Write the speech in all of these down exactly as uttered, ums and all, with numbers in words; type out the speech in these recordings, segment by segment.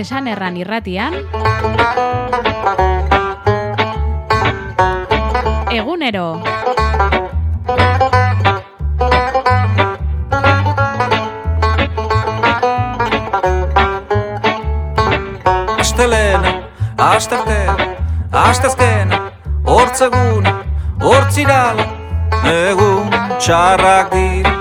Esan erran irratian Egunero. Astelena, astartea, astazkena, hortzeguna, hortzirala, egun txarrak dira.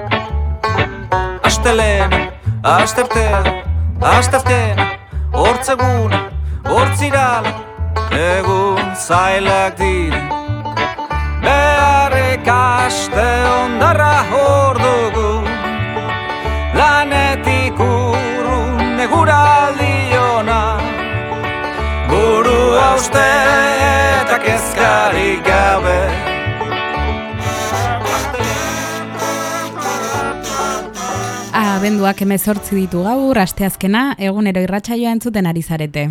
Astelena, astartea, astazkena, hortzeguna, hortzirala, egun zailak dira. Beharrek aste ondarra hor dugu, lanetik urrun eguraldi ona. Buru hauste eta kezkarik gabe. Abenduak hemezortzi ditu gaur, asteazkena, egunero irratsaioa entzuten ari zarete.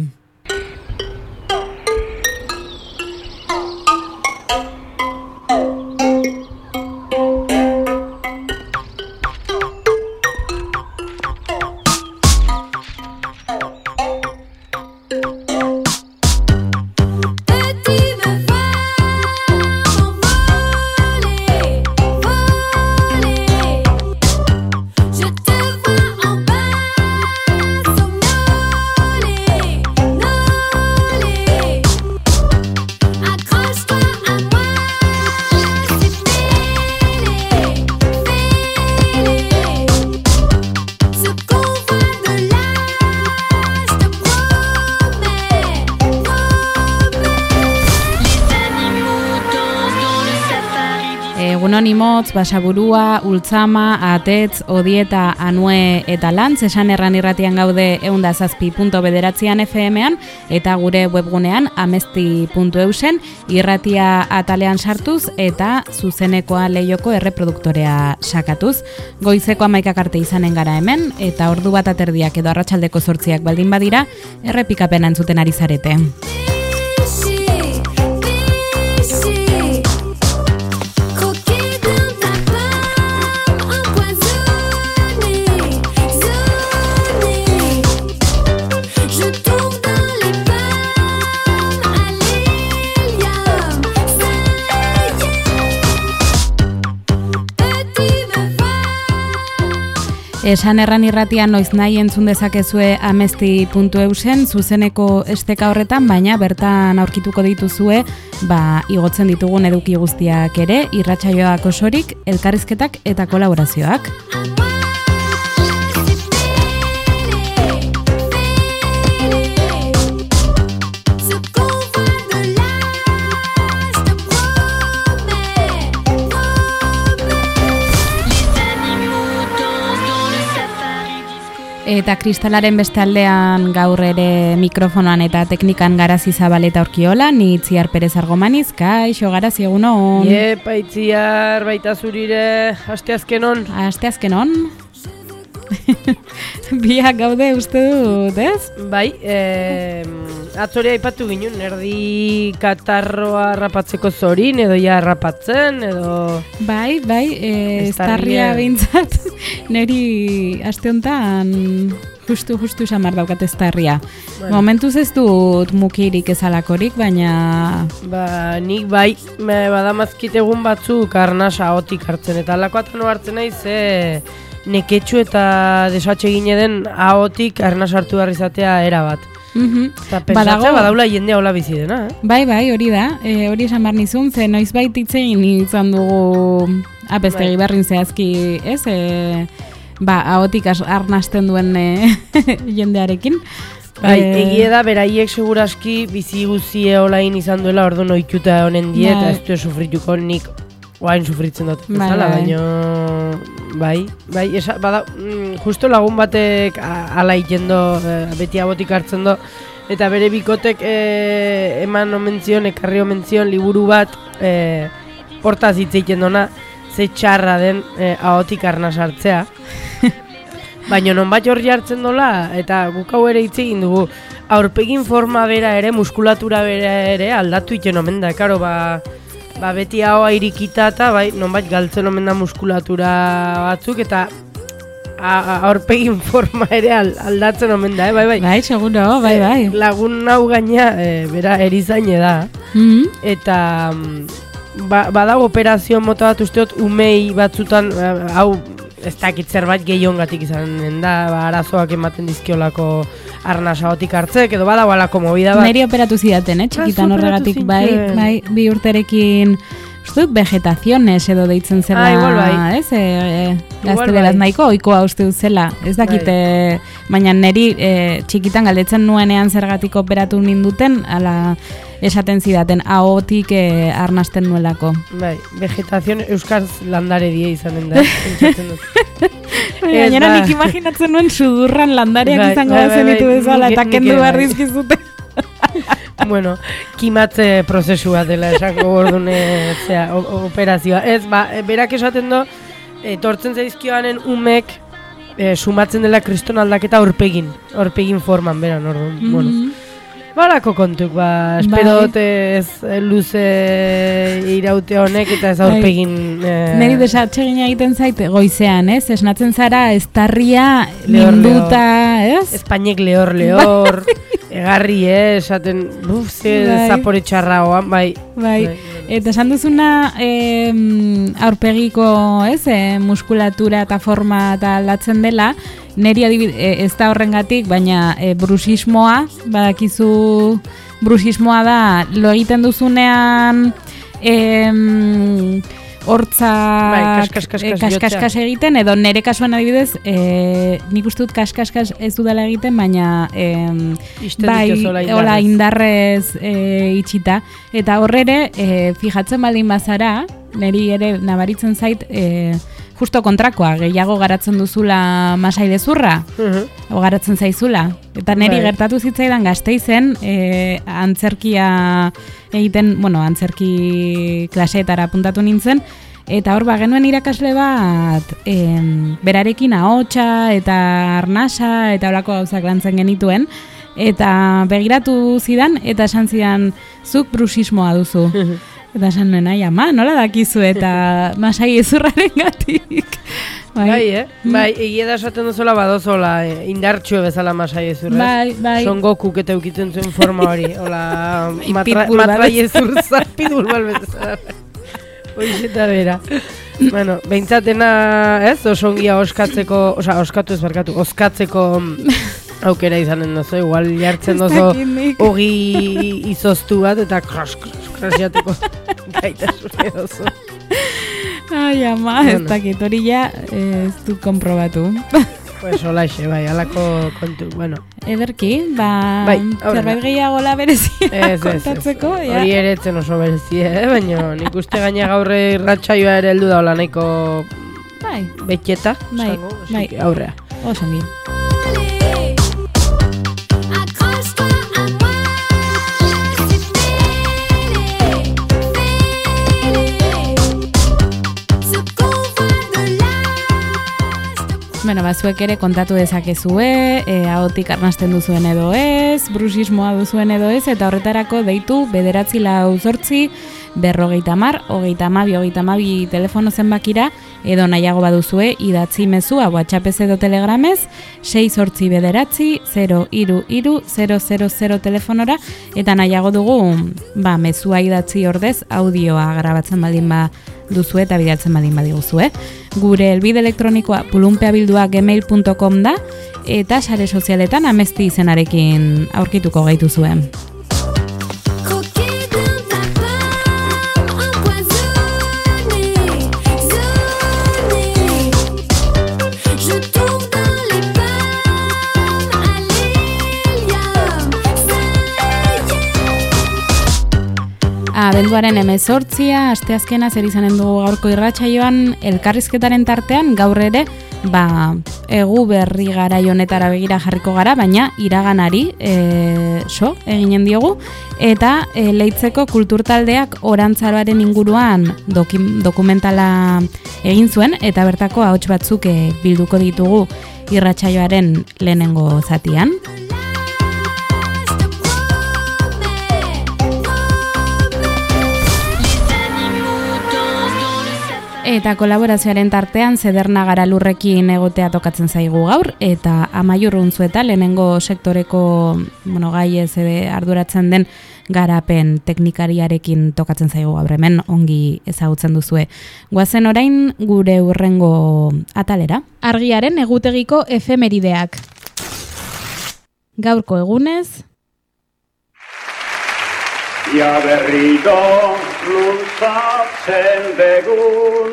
Imotz, Basaburua, Ultzama, Atetz, Odieta, Anue eta Lantz, esan erran irratian gaude eunda zazpi puntu bederatzian F M-an eta gure webgunean amesti puntu eusen irratia atalean sartuz eta zuzenekoa leioko erreproduktorea sakatuz. Goizeko hamaikak arte izanen gara hemen eta ordu bat aterdiak edo arratsaldeko zortziak baldin badira errepikapena entzuten ari zarete. Esan erran irratian noiz nahi entzun dezakezue amesti puntu eusen zuzeneko esteka horretan, baina bertan aurkituko dituzue ba, igotzen ditugun eduki guztiak ere, irratsaioak osorik, elkarrizketak eta kolaborazioak. Eta kristalaren beste aldean gaur ere mikrofonoan eta teknikan Garazi Zabaleta Orkiola, ni Itziar Perez Argomaniz, kaixo Garazi egunon. Iepa Itziar, baita zurire, asteazkenon. Asteazkenon. Biak gaude uste dut, ez? Bai, eh, atzorea aipatu ginen, erdi katarroa rapatzeko zorin, edo ja rapatzen, edo... Bai, bai, eh, estarria behintzat, neri aste honetan justu, justu samar daukat estarria. Bueno. Momentuz ez dut mukirik ezalakorik, baina... Ba, nik bai, badamazkit egun batzuk arnasa ahotik hartzen, eta alakoatan hartzen nahi ze... neketxu eta desatxe gine den ahotik arnaz hartu behar izatea erabat. Mm-hmm. Eta pensatzea badaula jendea hola bizi dena, eh? Bai, bai, hori da. E, hori esan behar nizun, ze noiz baititzein izan dugu apestegi bai. Berrin zehazki, ez? E, ba, ahotik arnazten duen e, jendearekin. Bai, e... egie da, beraiek seguraski bizi guzie holain izan duela ordu noituta honen die, eta ez du sufrituko nik oain sufritzen dut. Bai, bai. Baina... Bai, bai, esa, bada, justo lagun batek ala ikendo, e, beti abotik hartzen do, eta bere bikotek e, eman omentzion, ekarri omentzion liburu bat, e, hortaz hitz egiten dona, ze txarra den e, ahotik arnaz hartzea. Baina non bat horri hartzen dola, eta guk hau ere hitz egin dugu, aurpegin forma bera ere, muskulatura bera ere aldatu iten omen da, karo, ba... Ba, beti hau irikita eta bai, nonbait galtzen omen da muskulatura batzuk eta aurpegin forma ere aldatzen omen da, eh? bai, bai. Bai, seguro, bai, bai. E, lagun hau gaina, e, bera erizaine da, mm-hmm. eta ba, badago operazio mota bat usteot umei batzutan, hau ez dakit zerbait gehiongatik izanen da, ba, arazoak ematen dizkiolako arnasagotik hartzek, edo badago alako movida bat. Neri operatu zidaten, eh, txikitan horregatik, bai, bai, bi urterekin, uste dut, vegetaziones edo deitzen zela, ah, igual bai. ez, e, e, gazteleraz bai. Nahiko, oikoa uste dut zela, ez dakite, bai. Baina neri e, txikitan galdetzen nuenean zergatik operatu ninduten, ala esaten zidaten, ahotik e, arnasten nuelako. Bai, vegetazion euskaz landare die izanen da, entzatzen dut. Gainera nik imaginatzen nuen sudurran landareak bai, izango bai, da zenitu bai, bezala, eta kendu behar dizkizute. Bueno, kimatze prozesua dela esango gordune zera, operazioa. Ez, ba, berak esaten do, etortzen zaizkioanen umek e, sumatzen dela kriston aldaketa aurpegin, aurpegin forman, beran, orduan, mm-hmm. bueno. Balako kontuk, ba, espero dut ez luze iraute honek eta ez aurpegin... Eh... Neri desatxegin egiten zaite goizean, ez? Esnatzen zara, estarria, linduta, ez? Espainek lehor, lehor, egarri, eh? Esaten, buf, ze zapore txarragoan, bai. Bai, eta esan duzuna eh, aurpegiko, ez? Eh, muskulatura eta forma eta aldatzen dela, neri adibid, e, ez da horrengatik, baina e, brusismoa, badakizu brusismoa da, lo egiten duzunean em, hortza bai, kaskaskas kas, egiten, edo nere kasuan adibidez, e, nik uste dut kaskaskas ez dudala egiten, baina em, bai, hola indarrez e, itxita, eta horrere, e, fijatzen baldin bazara, neri ere nabaritzen zait, e, justo kontrakoa, gehiago garatzen duzula masaidezurra, uh-huh. o garatzen zaizula. Eta niri bai. Gertatu zitzaidan Gasteizen, e, antzerkia egiten, bueno, antzerki klaseetara apuntatu nintzen, eta hor bagenuen irakasle bat, e, berarekin ahotsa eta arnasa eta horako gauzak lantzen genituen, eta begiratu zidan, eta esan zidan, zuk brusismoa duzu. Eta esan nuen, ai, ama, nola dakizu eta masai ezurraren gatik. Bai, bai, eh? Mm. Bai, egia da esaten duzola badozola, eh, indartxue bezala masai ezurrez. Bai, bai. Son Goku eta eukitzen zuen forma hori. Hola, matra, matrai ezurza, pitbull balbezala. Hoizeta bera. Bueno, behintzatena, ez, osongia oskatzeko, oza, oskatu ez barkatu, oskatzeko aukera izanen dozu, igual jartzen dozu hogi izoztu bat eta kros, kros, krosiateko gaitasun edozu. Ai, ama, ez dakit hori ja ez du konprobatu. Pues holaxe, bai, alako kontu, bueno. Ederki, ba, bai, zerbait gehiago la berezia kontatzeko. Ez, ez, hori ere etzen oso berezia, eh? Baina nik uste gaina gaurre irratsaioa ere heldu daula nahiko bai. Betxeta, bai, zango, bai. Aurrea. Osongi. Bueno, bazuek ere kontatu dezakezue, e, ahotik arnasten duzuen edo ez, brusismoa duzuen edo ez, eta horretarako deitu bederatzi lau zortzi, berrogeita mar, hogeita amabi, hogeita amabi telefono zenbakira, edo nahiago baduzue, idatzi mezua, WhatsAppez edo telegramez, sei zortzi bederatzi, zero iru iru, zero zero zero telefonora, eta nahiago dugu, ba, mezua idatzi ordez, audioa grabatzen baldin ba duzu eta bidaltzen badin badiguzu, eh? Gure helbide elektronikoa pulunpeabildua gmail punto com da, eta sare sozialetan amesti izenarekin aurkituko gaituzuen. Abenduaren hemezortzia, asteazkena zer izanen dugu gaurko irratsaioan, elkarrizketaren tartean gaur ere, ba, egu berri garai honetara begira jarriko gara, baina iraganari e, so, eginen diogu, eta e, Leitzeko kulturtaldeak Orantzaroaren inguruan dokim, dokumentala egin zuen, eta bertako ahots batzuk e, bilduko ditugu irratsaioaren lehenengo zatian. Eta kolaborazioaren tartean Zederna Garalurrekin egotea tokatzen zaigu gaur, eta Amaiur Untzueta lehenengo sektoreko bueno, gai ez arduratzen den garapen teknikariarekin tokatzen zaigu gaur, hemen ongi ezagutzen duzue. Goazen orain gure hurrengo atalera. Argiaren egutegiko efemerideak. Gaurko egunez Ja berriro luzatzen begun,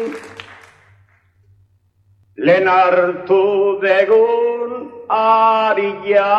lehen hartu begun aria,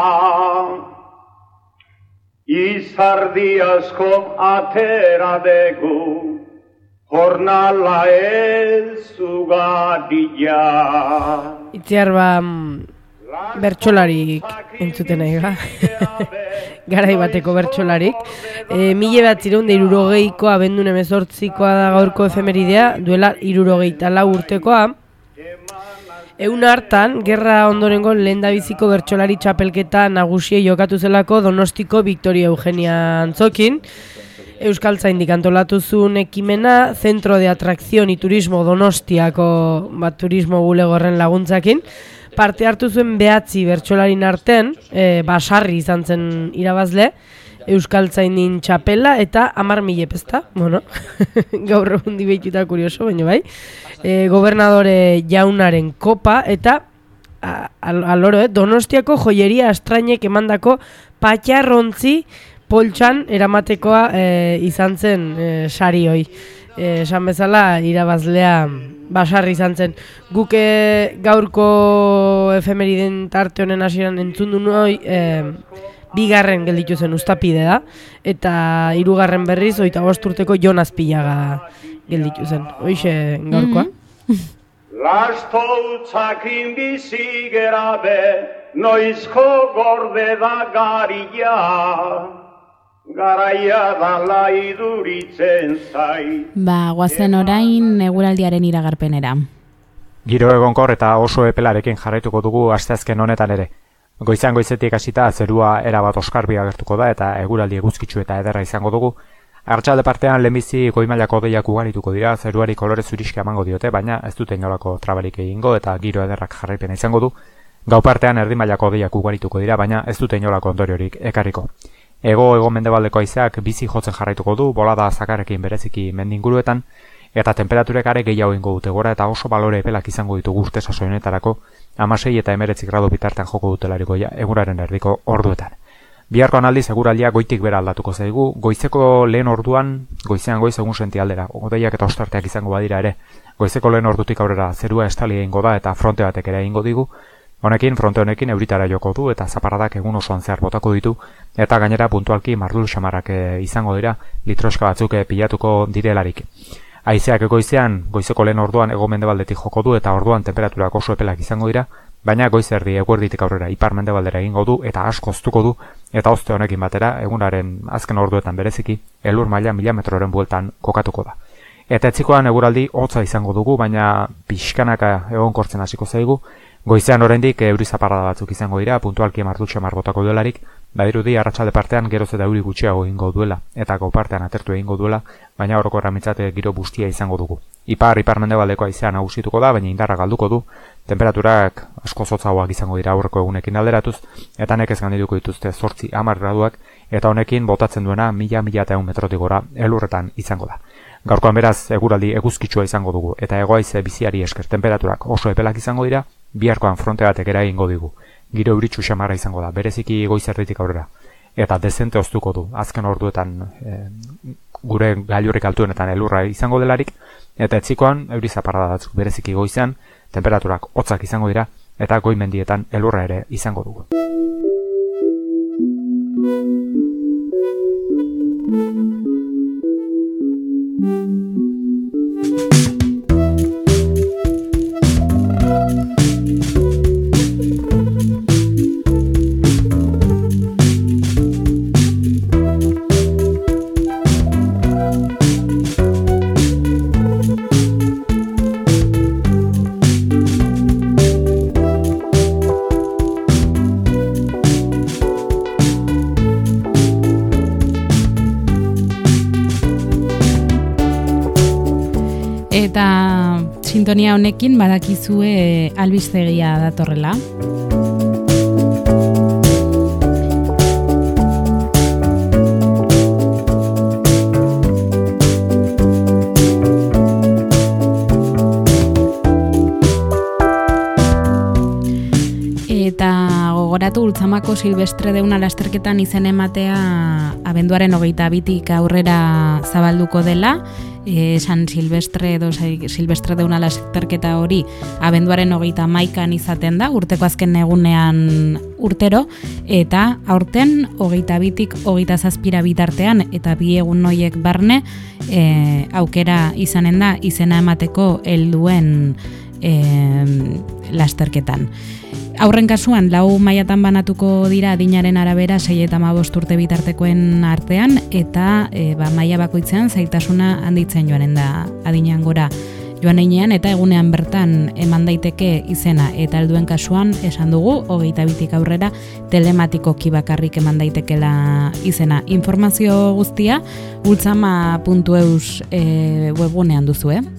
izardi asko atera begu, jornala ez ugaria. Itziar ba, bertsolarik entzuten nahi ga. Garai bateko bertsolarik. E, mile bat zireunde irurogeiko abendun emezortzikoa da gaurko efemeridea, duela irurogeita lau urtekoa. Egun hartan, gerra ondorengo lehendabiziko bertsolari txapelketa nagusie jokatu zelako Donostiko Victoria Eugenia Antzokin. Euskaltzaindik antolatu zuen ekimena, Centro de Atracción y Turismo Donostiako bat turismo bulegorren laguntzakin. Parte hartu zuen behatzi bertsolarin artean, e, basarri izan zen irabazle, Euskaltzainin txapela eta hamar milep, ezta? Bueno, gaur egun dibeituta kurioso, baina bai. E, gobernadore jaunaren kopa eta aloro, eh, Donostiako joieria astrainek emandako patxarrontzi poltsan eramatekoa e, izan zen e, sari hoi. Esan bezala irabazlea basarri izan zen. Guk e, gaurko efemeriden tarte honen hasieran entzun du noi, e, bigarren gelditu zen Uztapide da, eta hirugarren berriz hogeita bost urteko Jon Azpillaga gelditu zen. Hoixe gaurkoa. Lasto utzakin bizi gerabe, noizko gorde da garia. Garaia dala iduritzen zai. Ba, goazen orain eguraldiaren iragarpenera. Giro egonkor eta oso epelarekin jarraituko dugu asteazken honetan ere. Goizan goizetik hasita zerua erabat oskarbi agertuko da eta eguraldi eguzkitsu eta ederra izango dugu. Arratsalde partean lehenbizi goi-mailako hodeiak ugarituko dira, zeruari kolore zuriska emango diote, baina ez dute inolako trabarik egingo eta giro ederrak jarraipena izango du. Gau partean erdi mailako hodeiak ugarituko dira, baina ez dute inolako ondoriorik ekarriko. Ego ego mendebaldeko haizeak bizi jotzen jarraituko du, bolada zakarekin bereziki mendinguruetan, eta temperaturek are gehiago ingo dute gora eta oso balore epelak izango ditugu urte saso honetarako, hamasei eta hemeretzi gradu bitartean joko dutelariko ja, eguraren erdiko orduetan. Biharkoan aldiz eguraldia goitik bera aldatuko zaigu, goizeko lehen orduan, goizean goiz egun senti aldera, hodeiak eta ostarteak izango badira ere, goizeko lehen ordutik aurrera zerua estali egingo da eta fronte batek ere egingo digu. Honekin, fronte honekin euritara joko du eta zaparradak egun osoan zehar botako ditu eta gainera puntualki mardul xamarrak izango dira litroska batzuk pilatuko direlarik. Haizeak goizean, goizeko lehen orduan ego mendebaldetik joko du eta orduan temperaturak oso epelak izango dira, baina goizerdi eguerditik aurrera ipar mendebaldera egingo du eta asko hoztuko du eta hozte honekin batera egunaren azken orduetan bereziki elur maila mila metroren bueltan kokatuko da. Eta etzikoan eguraldi hotza izango dugu, baina pixkanaka egonkortzen hasiko zaigu. Goizean oraindik euri zaparrada batzuk izango dira, puntualki mardutxe marbotako duelarik, badirudi arratsalde partean geroz eta euri gutxiago egingo duela, eta gau partean atertu egingo duela, baina orokorra mitzate giro bustia izango dugu. Ipar, ipar mendebaldeko haizea nagusituko da, baina indarra galduko du, temperaturak asko zotzagoak izango dira aurreko egunekin alderatuz, eta nekez gandiduko dituzte zortzi hamar graduak, eta honekin botatzen duena mila mila eta eun metrotik gora elurretan izango da. Gaurkoan beraz eguraldi eguzkitsua izango dugu, eta egoaize biziari esker temperaturak oso epelak izango dira, biharkoan fronte batek eragingo digu. Giro euritsu xamarra izango da, bereziki goizerditik aurrera. Eta dezente oztuko du, azken orduetan e, gure gailurrik altuenetan elurra izango delarik, eta etzikoan euri zaparrada batzuk bereziki goizean, temperaturak hotzak izango dira, eta goi mendietan elurra ere izango dugu. sintonia honekin badakizue albistegia datorrela. Eta gogoratu Ultzamako Silvestre deuna lasterketan izen ematea abenduaren hogeita bitik aurrera zabalduko dela. E, San Silvestre edo Silvestre deuna lasterketa hori abenduaren hogeita hamaikan izaten da, urteko azken egunean urtero, eta aurten hogeita bitik hogeita zazpira bitartean eta bi egun noiek barne e, aukera izanen da izena emateko helduen e, lasterketan. Aurren kasuan, lau mailatan banatuko dira adinaren arabera sei eta hamabost urte bitartekoen artean, eta e, ba, maila bakoitzean zailtasuna handitzen joanen da adinean gora joan einean, eta egunean bertan eman daiteke izena, eta helduen kasuan esan dugu, hogeita bitik aurrera telematikoki bakarrik eman daitekela izena. Informazio guztia ultzama puntu eus e, webgunean duzu, eh?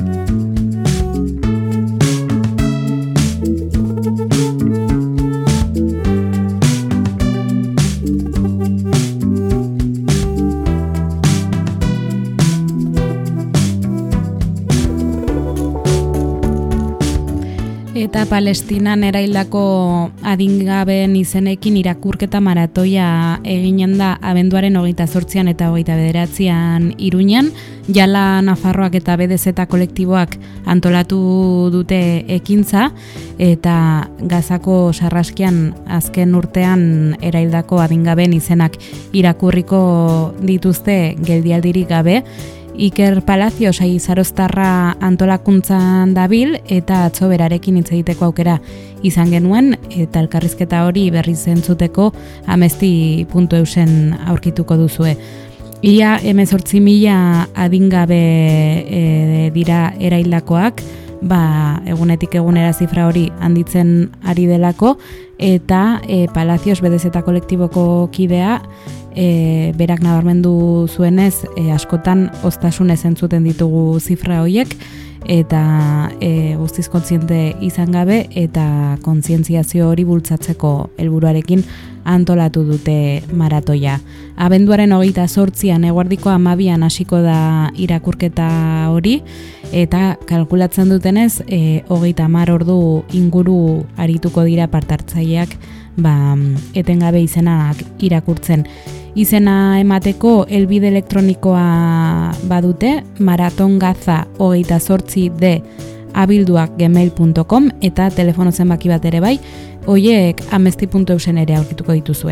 Eta Palestinan eraildako adingabeen izenekin irakurketa maratoia eginen da abenduaren hogeita zortzian eta hogeita bederatzian Iruñan. Jala Nafarroak eta B D Z kolektiboak antolatu dute ekintza, eta Gazako sarraskian azken urtean eraildako adingabeen izenak irakurriko dituzte geldialdirik gabe. Iker Palacio Saizaroztarra antolakuntzan dabil eta atzo berarekin hitz egiteko aukera izan genuen, eta elkarrizketa hori berriz entzuteko amesti puntu eusen aurkituko duzue. Ia hemezortzi mila adingabe e, dira eraildakoak, ba, egunetik egunera zifra hori handitzen ari delako, eta e, Palacios B D Z kolektiboko kidea E, berak nabarmendu zuenez, e, askotan oztasunez entzuten ditugu zifra horiek, eta e, guztiz kontziente izan gabe eta kontzientziazio hori bultzatzeko helburuarekin antolatu dute maratoia. Abenduaren hogeita zortzian eguerdiko hamabian hasiko da irakurketa hori, eta kalkulatzen dutenez e, hogeita hamar ordu inguru arituko dira partartzaileak ba, etengabe izenak irakurtzen. Izena emateko helbide elektronikoa badute, maratongaza hogeita zortzi d abilduak gmail puntu com, eta telefono zenbaki bat ere bai, hoiek amesti puntu eusen ere aurkituko dituzue.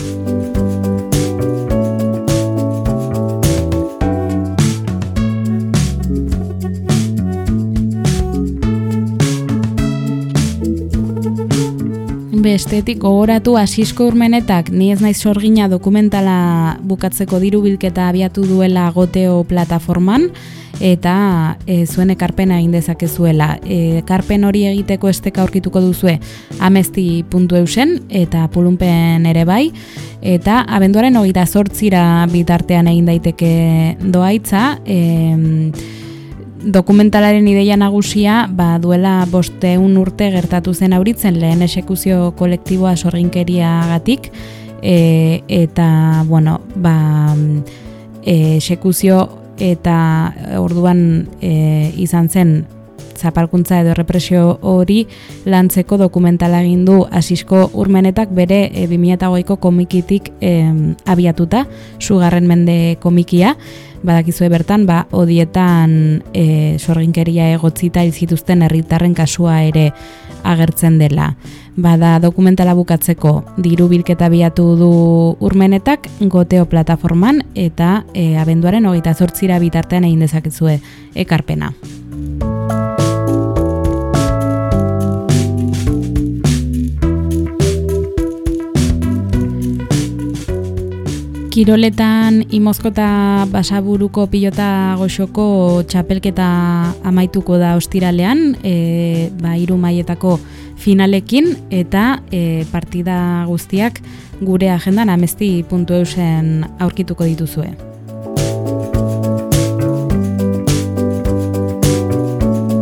Bestetik gogoratu Asisko Urmenetak Ni ez naiz sorgina dokumentala bukatzeko diru bilketa abiatu duela Goteo plataforman, eta e, zuen ekarpena egin dezakezuela. E, ekarpen hori egiteko esteka aurkituko duzue amesti puntu eusen eta pulunpen ere bai, eta abenduaren hogeita zortzira bitartean egin daiteke doaitza. E, Dokumentalaren ideia nagusia ba, duela bosteun urte gertatu zen auritzen lehen esekuzio kolektiboa sorginkeriagatik, e, eta bueno, ba, e, esekuzio eta orduan e, izan zen zapalkuntza edo represio hori lantzeko dokumentala egin du Asisko Urmenetak bere e, bi mila hogeiko komikitik e, abiatuta, Sugarren mende komikia. Badakizue bertan, ba, odietan e, sorginkeria egotzita izituzten herritarren kasua ere agertzen dela. Bada dokumentala bukatzeko diru bilketa biatu du Urmenetak Goteo plataforman, eta e, abenduaren hogeita zortzira bitartean egin dezakezue ekarpena. Kiroletan Imozkota Basaburuko pilota goxoko txapelketa amaituko da ostiralean, e, ba, hiru mailetako finalekin, eta e, partida guztiak gure agendan amesti puntu eusen aurkituko dituzue.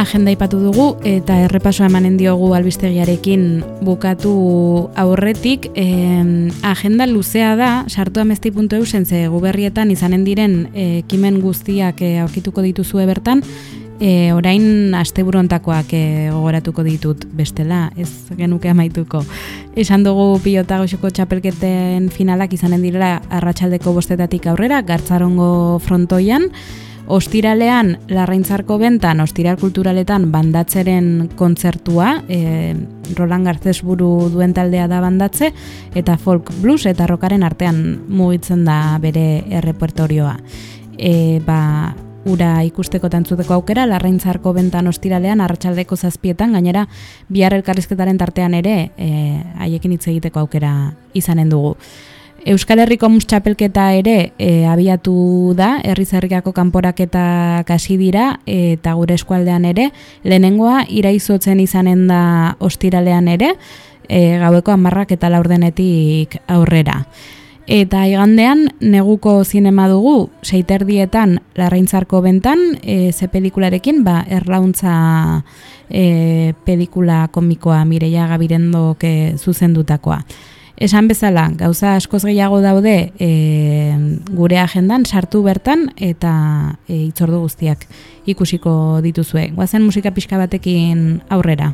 agenda ipatu dugu eta errepasoa emanen diogu albistegiarekin bukatu aurretik. Eh, agenda luzea da, sartu amesti puntu eus ze guberrietan izanen diren ekimen guztiak eh, aurkituko dituzue bertan. E, orain asteburu hontakoak e, gogoratuko ditut bestela, ez genuke amaituko. Esan dugu pilota goxoko txapelketen finalak izanen direla arratsaldeko bostetatik aurrera, Gartzarongo frontoian. Ostiralean, Larraintzarko bentan, ostiral kulturaletan bandatzeren kontzertua, e, Roland Garces buru duen taldea da bandatze, eta folk blues eta rockaren artean mugitzen da bere errepertorioa. E, ba... Ura ikusteko tantzuteko aukera, Larraintzarko bentan ostiralean, arratsaldeko zazpietan, gainera bihar elkarrizketaren tartean ere e, haiekin hitz egiteko aukera izanen dugu. Euskal Herriko mus txapelketa ere e, abiatu da, herriz herriako kanporaketak hasi dira, eta gure eskualdean ere, lehenengoa iraizotzen izanen da ostiralean ere, e, gaueko hamarrak eta laurdenetik aurrera. Eta igandean neguko zinema dugu, seiterdietan Larraintzarko bentan, e, ze pelikularekin, ba, Erlauntza e, pelikula komikoa Mireia Gabirendok e, zuzendutakoa. Esan bezala, gauza askoz gehiago daude e, gure agendan, sartu bertan eta e, itzordu guztiak ikusiko dituzue. Goazen musika pixka batekin aurrera.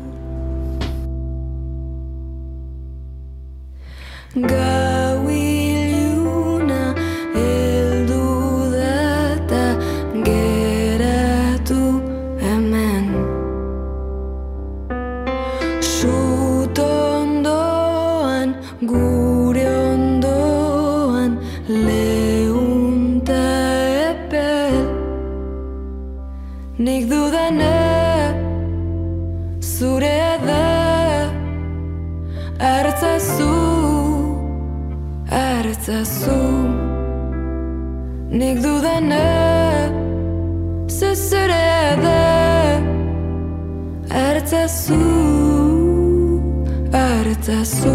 Gau iluna heldu data geratu hemen Sut ondoan, gure ondoan leunta epel Nik dudane zurea da hartzazu Hartzazu, nik dudane, zezure da. Hartzazu, hartzazu.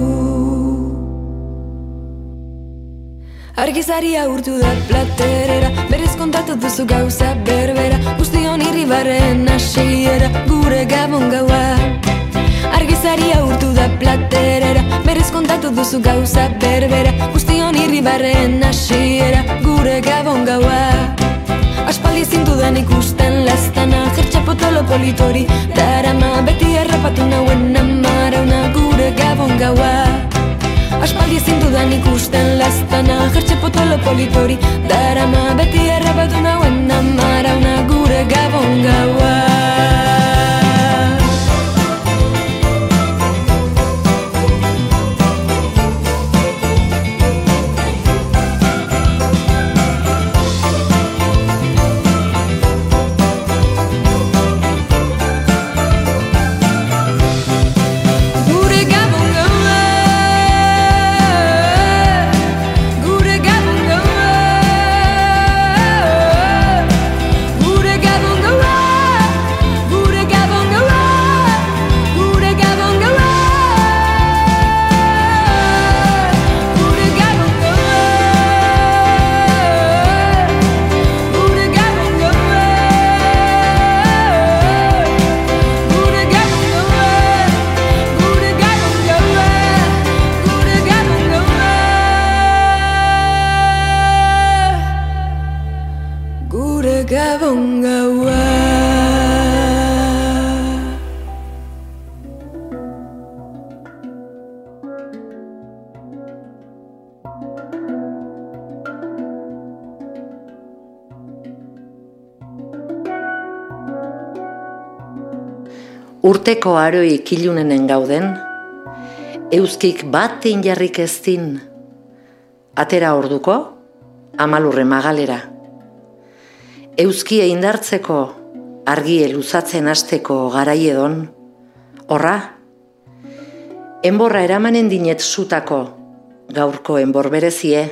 Argizaria urtu da platerera, berez kontatu duzu gauza berbera, guztion irribarren hasiera, gure gabon gaua. Argizaria urtu da platerera, berez kontatu duzu gauza berbera, guztion irribarren hasiera, gure gabon gaua. Aspaldi zintudan ikusten lastana, jertxapotolo politori, darama beti errapatu nauen amarauna, gure gabon gaua. Aspaldi zintudan ikusten lastana, jertxapotolo politori, darama beti errapatu nauen amarauna, gure gabon gaua. Urteko aroi kilunenen gauden, euskik batein jarrik eztin, atera orduko, amalurre magalera. Euskie indartzeko, argie luzatzen hasteko garaiedon, horra, enborra eramanen dinet zutako, gaurko enbor berezie.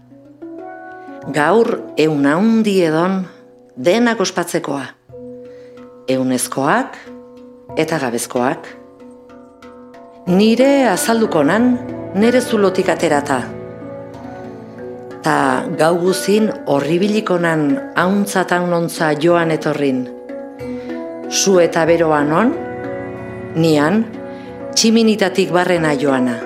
Gaur eun haundi edon, denak ospatzekoa, eunezkoak, eta gabezkoak. Nire azalduko nan, nire zulotik aterata. Ta gau guzin horribiliko nan hauntzatan nontza joan etorrin. Zu eta beroa non? Nian, tximinitatik barrena joana.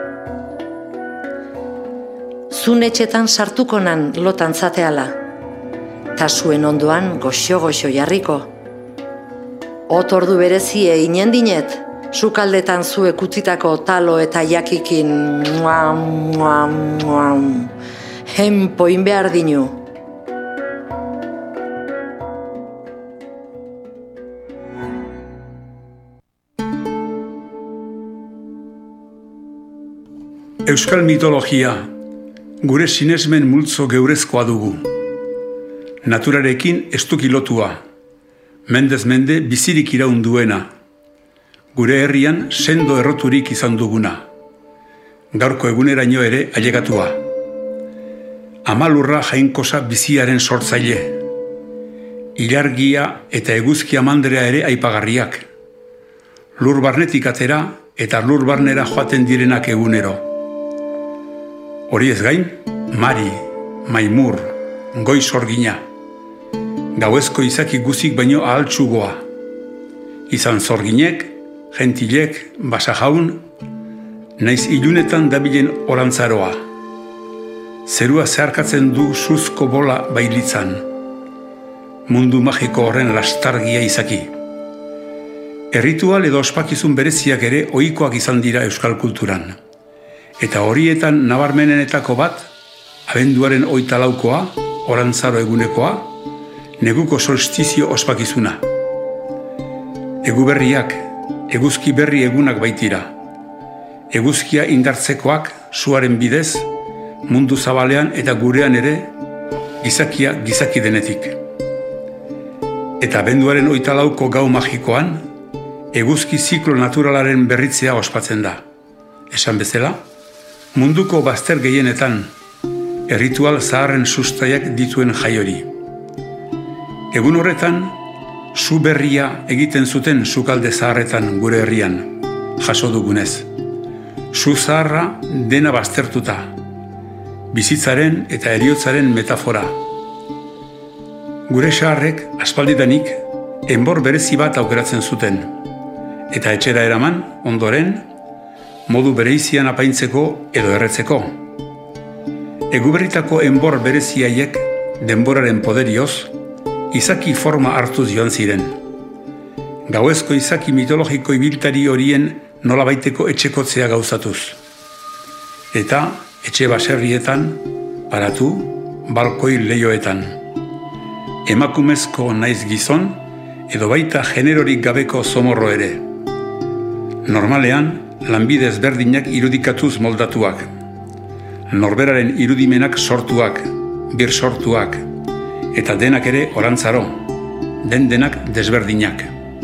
Zun etxetan sartuko nan lotan zateala, ta zuen ondoan goxo-goxo jarriko. Otordu berezie inen dinet, sukaldetan zuek utzitako talo eta jakikin muam, muam, muam. Henpoin behar dinu. Euskal mitologia, gure sinesmen multzo geurezkoa dugu. Naturarekin estuki lotua, mendez mende bizirik iraun duena. Gure herrian sendo erroturik izan duguna. Gaurko eguneraino ere ailegatua. Amalurra jainkosa biziaren sortzaile. Ilargia eta eguzkia mandrea ere aipagarriak. Lur barnetik atera eta lur barnera joaten direnak egunero. Hori ez gain, Mari, Maimur, Goi Sorgina. Gauezko izaki guzik baino ahaltsugoa. Izan Zorginek, Gentilek, Basajaun, naiz ilunetan dabilen orantzaroa. Zerua zeharkatzen du suzko bola bailitzan. Mundu magiko horren lastargia izaki. Erritual edo ospakizun bereziak ere ohikoak izan dira euskal kulturan. Eta horietan nabarmenenetako bat, abenduaren hogeita laukoa, orantzaro egunekoa, neguko solstizio ospakizuna. Egu berriak, eguzki berri egunak baitira. Eguzkia indartzekoak, suaren bidez, mundu zabalean eta gurean ere, gizakia gizaki denetik. Eta abenduaren hogeita lauko gau magikoan, eguzki ziklo naturalaren berritzea ospatzen da. Esan bezala, munduko bazter gehienetan, erritual zaharren sustaiak dituen jaiori. Egun horretan, zu berria egiten zuten sukalde zaharretan gure herrian, jaso dugunez. Zu zaharra dena baztertuta, bizitzaren eta heriotzaren metafora. Gure zaharrek aspaldidanik enbor berezi bat aukeratzen zuten, eta etxera eraman, ondoren, modu bereizian apaintzeko edo erretzeko. Eguberritako enbor bereziaiek denboraren poderioz, izaki forma hartuz joan ziren. Gauezko izaki mitologiko ibiltari horien nolabaiteko etxekotzea gauzatuz. Eta etxe baserrietan, paratu, balkoi leioetan. Emakumezko naiz gizon, edo baita generorik gabeko zomorro ere. Normalean, lanbide ezberdinak irudikatuz moldatuak. Norberaren irudimenak sortuak, bir sortuak, eta denak ere orantzaro, den denak desberdinak.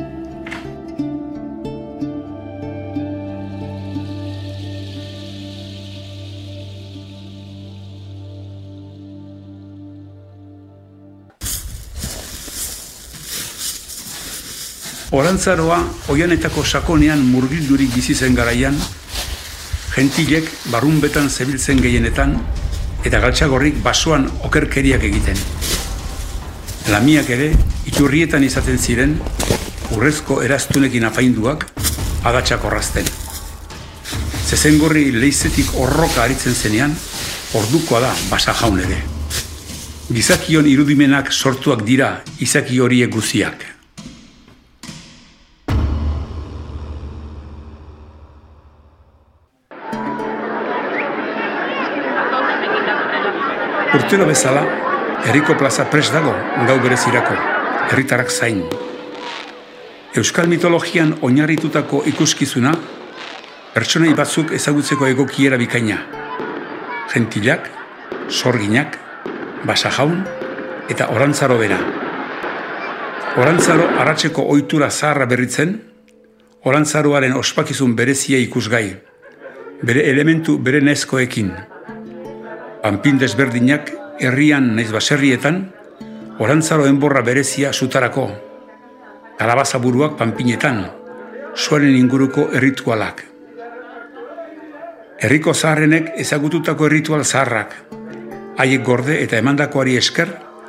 Orantzaroa oianetako sakonean murgildurik bizi zen garaian, gentilek barrunbetan zebiltzen gehienetan eta galtzagorrik basoan okerkeriak egiten. Lamiak ere iturrietan izaten ziren, urrezko eraztunekin apainduak adatsak orrazten. Zezengorri leizetik orroka aritzen zenean, ordukoa da Basajaun ere. Gizakion irudimenak sortuak dira izaki horiek guziak. Urtero bezala, herriko plaza prest dago gau berezirako, herritarrak zain. Euskal mitologian oinarritutako ikuskizuna, pertsonei batzuk ezagutzeko egokiera bikaina. Gentilak, Sorginak, Basajaun eta Orantzaro bera. Orantzaro arratseko ohitura zaharra berritzen, Orantzaroaren ospakizun berezia ikusgai, bere elementu bere nahezkoekin. Panpin desberdinak herrian naiz baserrietan, Orantzaro enborra berezia sutarako, kalabazaburuak panpinetan, suaren inguruko erritualak. Herriko zaharrenek ezagututako erritual zaharrak, haiek gorde eta emandakoari esker,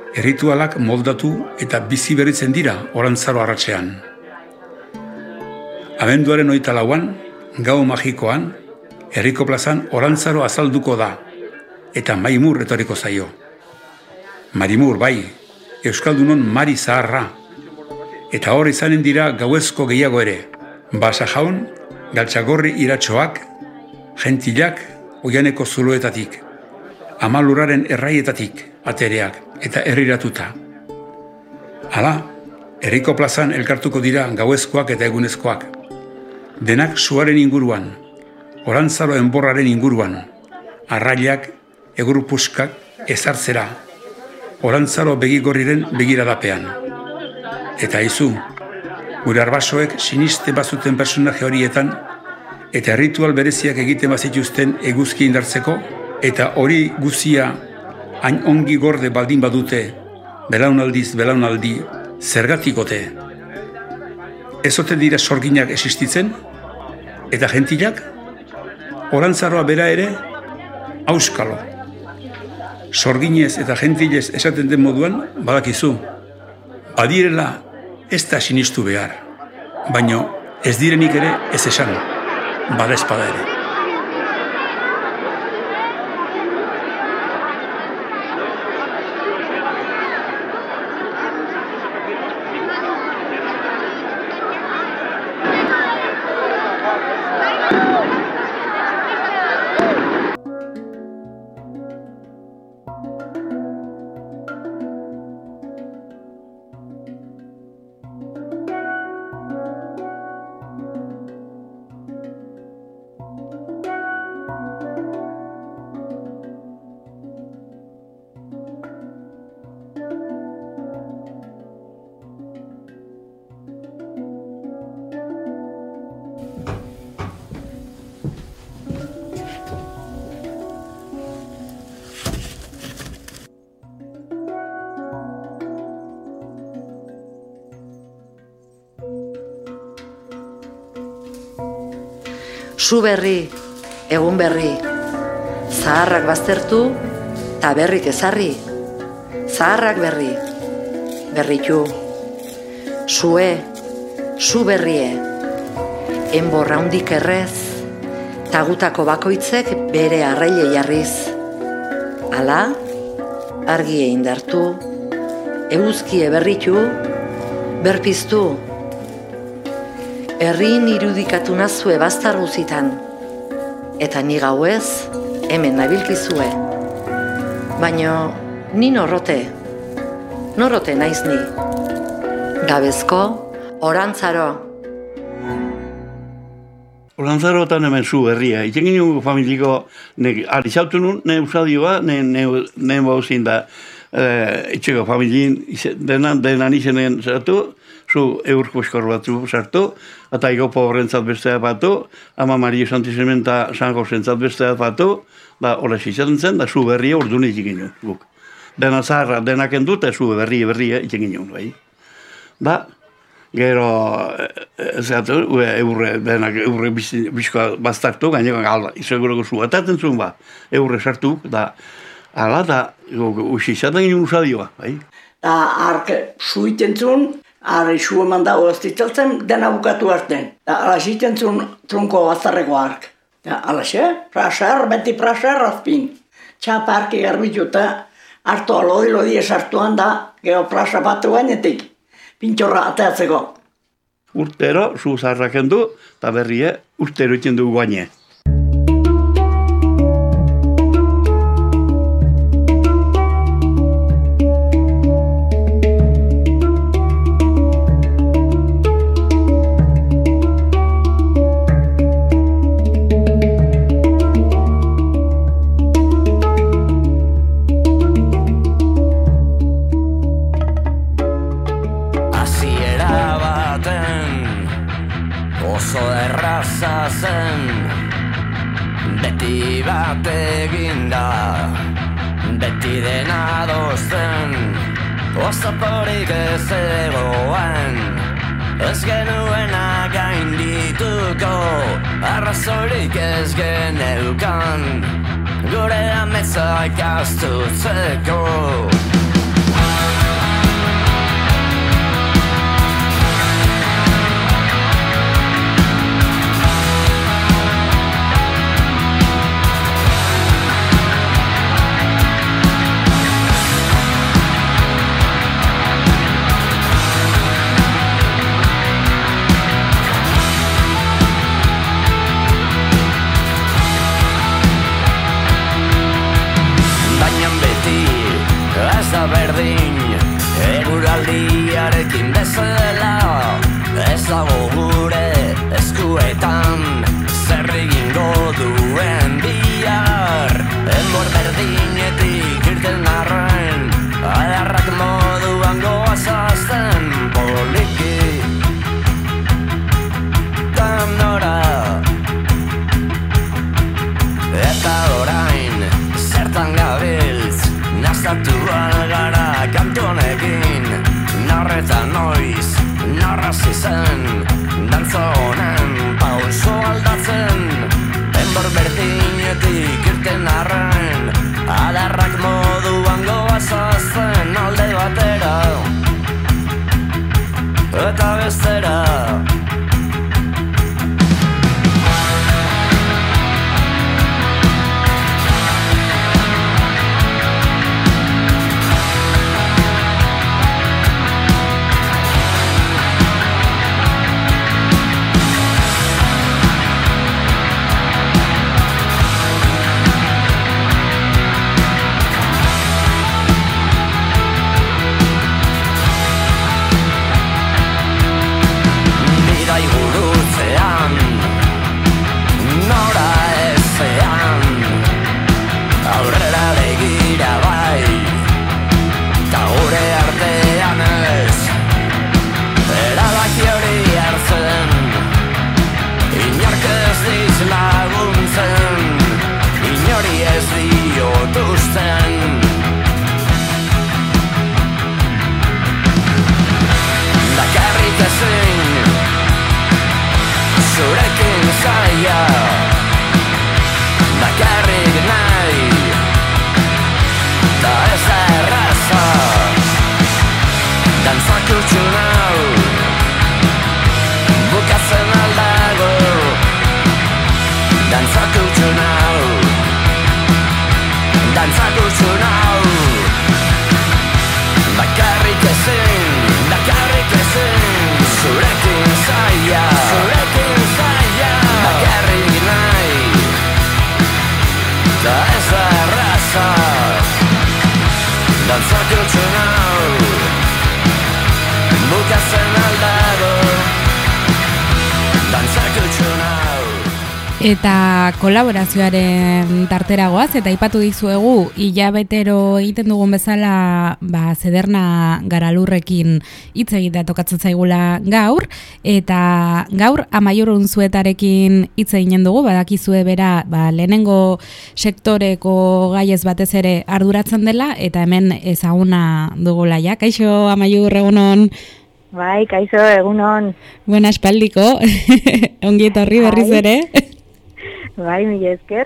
erritualak moldatu eta bizi berritzen dira orantzaro arratsean. Abenduaren hogeita lauan, gau magikoan, herriko plazan orantzaro azalduko da, eta Marimur etorriko zaio. Marimur, bai, Euskaldunon Mari Zaharra, eta hor izanen dira gauezko gehiago ere, Basa Jaun, Galtzagorri iratxoak, gentilak oianeko zuloetatik, Amalurraren erraietatik atereak eta herriratuta. Hala, herriko plazan elkartuko dira gauezkoak eta egunezkoak, denak suaren inguruan, orantzaro enborraren inguruan, arrailak, egurpuskak ezartzera, orantzaro begigorriren begiradapean. Eta izu, gure arbasoek siniste bazuten personaje horietan, eta ritual bereziak egiten bazituzten eguzki indartzeko, eta hori guzia hain ongi gorde baldin badute, belaunaldiz belaunaldi, zergatikote. Ez ote dira sorginak existitzen, eta gentilak, orantzaroa bera ere, auskalo. Sorginez eta gentilez esaten den moduan, badakizu, badirela ez da sinistu behar, baino ez direnik ere ez esan, bada espada ere. Su berri, egun berri, zaharrak baztertu, ta berrik ezarri, zaharrak berri, berritu, sue, su berrie, enborra hundik errez, tagutako bakoitzek bere arraile jarriz. Hala, argie indartu, eguzkie berritu, berpiztu, herrin irudikatu nazue bastarruzitan, eta ni gauez hemen nabilkizue. Baino, ni norrote, norrote naiz ni. Gabezko, orantzaro. Orantzarotan hemen zu herria. Itzen ginen familiko, arizautu nun, ne usadioa, ne, ne, ne bauzin da, e, itxeko familien, denan, denan izenen zatu, zu eurkoskor batzu sartu, eta ego pobrentzat bestea batu, ama Maria Santisemen eta San Josentzat bestea batu, da hola izaten zen, da zu berria orduan egin ginen, guk. Dena zaharra, denak endu, eta zu berria berria egin ginen, bai. Da, gero, zehatu, eurre, denak eurre bizkoa bastartu, gaineko galda, izagurako zu ataten zuen, ba, eurre sartu, da, ala, da, usi izaten ginen usadioa, bai. Da, ark, suiten zuen, Arri su eman da horaztitzen dena bukatu arten. Da, alaxiten zun trunko bazarreko ark. Da, alaxe, praser, beti praser azpin. Txapa arki garbitu eta hartu alodi-lodi esartuan da, geho prasa batu gainetik, pintxorra ateatzeko. Urtero, su zarraken du, eta berrie, urtero iten du guaine. Beti bat eginda, beti dena dozten, ozaporik ez egoen, ez genuena gaindituko, arrazorik ez geneukan, gure ametza ikastutzeko. da berdin eguraldiarekin bezala, ez dago gure eskuetan zer egingo duen bihar. Enbor berdinetik irten arren, adarrak moduan goazazten poliki. Dan nora, eta orain zertan gabiltz, naztatu algara kantu honekin. Narreta noiz, narrazi zen, dantza honen pauso aldatzen. Enbor berdinetik irten arren, adarrak moduan goazazten alde batera eta bestera. Eta kolaborazioaren tarteragoaz, eta aipatu dizuegu hilabetero egiten dugun bezala, ba, Zederna Garalurrekin hitz egitea tokatzen zaigula gaur, eta gaur Amaiur Unzuetarekin hitz eginen dugu, badakizue bera, ba, lehenengo sektoreko gaiez batez ere arduratzen dela, eta hemen ezaguna dugula ja. Kaixo, Amaiur, egunon? Bai, kaixo, egunon. Buena espaldiko, ongi etorri berriz ere. Bai, mila esker.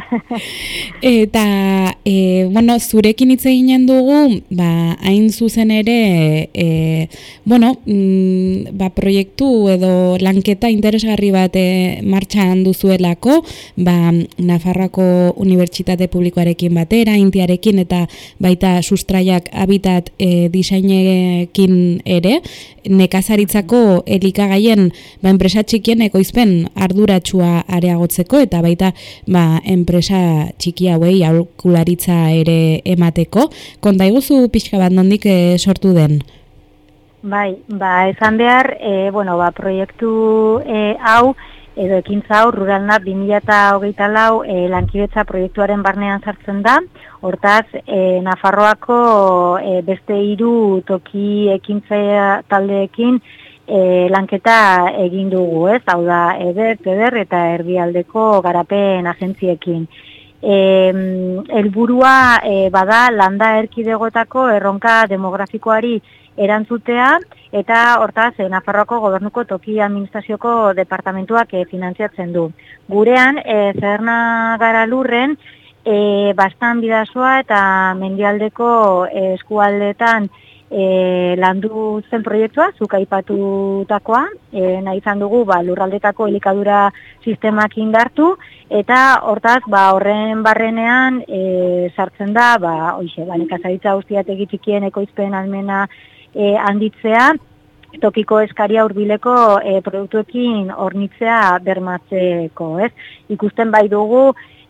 Eta, e, bueno, zurekin hitz eginen dugu, ba, hain zuzen ere, e, bueno, mm, ba, proiektu edo lanketa interesgarri bat e, martxan duzuelako, ba, Nafarroako Unibertsitate Publikoarekin batera, Intiarekin eta baita sustraiak habitat e, disainekin ere, nekazaritzako elikagaien ba, enpresa txikien ekoizpen arduratsua areagotzeko eta baita ba, enpresa txiki hauei aholkularitza ere emateko. Konta iguzu pixka bat nondik e, sortu den? Bai, ba, esan behar, e, bueno, ba, proiektu e, hau, edo ekintza hau, Ruralnat bi mila hogeita lau e, lankidetza proiektuaren barnean sartzen da. Hortaz, e, Nafarroako e, beste hiru toki ekintza taldeekin e, lanketa egin dugu, ez? Hau da, eder, eder eta erdialdeko garapen agentziekin. E, helburua e, bada landa erkidegoetako erronka demografikoari erantzutea, eta hortaz e, Nafarroako gobernuko toki administrazioko departamentuak e, finantziatzen du. Gurean, e, Zederna Garalurren, E, bastan bidazoa eta mendialdeko e, eskualdetan e, landu zen proiektua, zuk aipatutakoa, e, nahi izan dugu ba, lurraldetako elikadura sistemak indartu, eta hortaz ba, horren barrenean e, sartzen da, ba, oixe, ba, nekazaritza guztiategi txikien ekoizpen almena e, handitzea, tokiko eskaria hurbileko e, produktuekin hornitzea bermatzeko, ez? Ikusten bai dugu,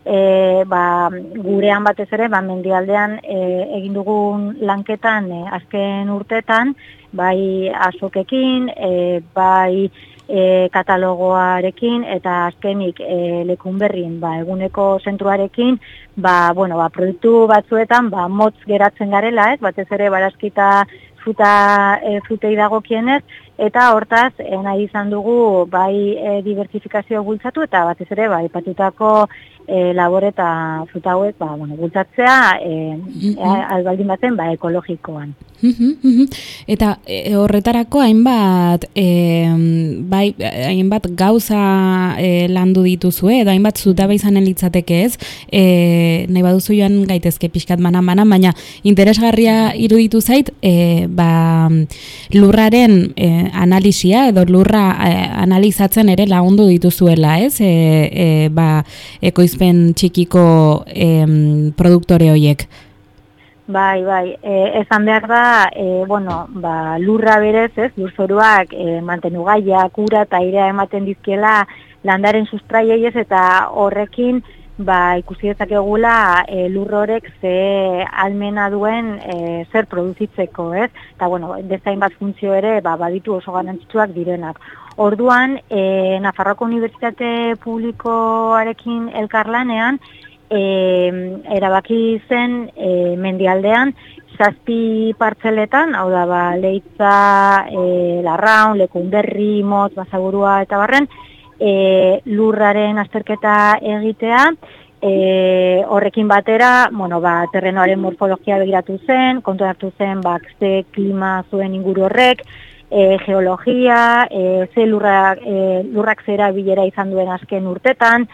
e, ba, gurean batez ere, ba, mendialdean e, egin dugun lanketan e, azken urtetan, bai azokekin, e, bai e, katalogoarekin, eta azkenik e, Lekunberrin ba, eguneko zentruarekin, ba, bueno, ba, proiektu batzuetan ba, motz geratzen garela, ez? Batez ere barazkita fruta, e, frutei dagokienez, eta hortaz e, nahi izan dugu bai e, diversifikazio bultzatu, eta batez ere bai patutako e, labor eta fruta hauek ba, bueno, bultzatzea e, mm-hmm. e, albaldin baten ba, ekologikoan. Eta e, horretarako hainbat e, bai hainbat gauza e, landu dituzue edo hainbat zutabe izanen litzateke, ez? E, nahi baduzu joan gaitezke pixkat banan-banan, baina interesgarria iruditu zait e, ba, lurraren e, analisia edo lurra e, analizatzen ere lagundu dituzuela, ez? E, e, ba, ekoizpen txikiko e, produktore horiek. Bai, bai, e, esan behar da, e, bueno, ba, lurra berez, ez, lurzoruak e, mantenugaiak, ura eta airea ematen dizkiela landaren sustraiei ez, eta horrekin ba, ikusi dezakegula e, lur horrek ze almena duen e, zer produzitzeko, ez? Eta, bueno, bezain bat funtzio ere ba, baditu oso garrantzitsuak direnak. Orduan, e, Nafarroako Unibertsitate Publikoarekin elkarlanean, E, erabaki zen e, mendialdean zazpi partzeletan, hau da ba, Leitza, e, Larraun, Lekunberri, Motz, Basaburua eta barren, e, lurraren azterketa egitea, e, horrekin batera, bueno, ba, terrenoaren morfologia begiratu zen, kontu hartu zen, ba, ze klima zuen inguru horrek, e, geologia, e, ze lurrak, e, lurrak zera bilera izan duen azken urtetan,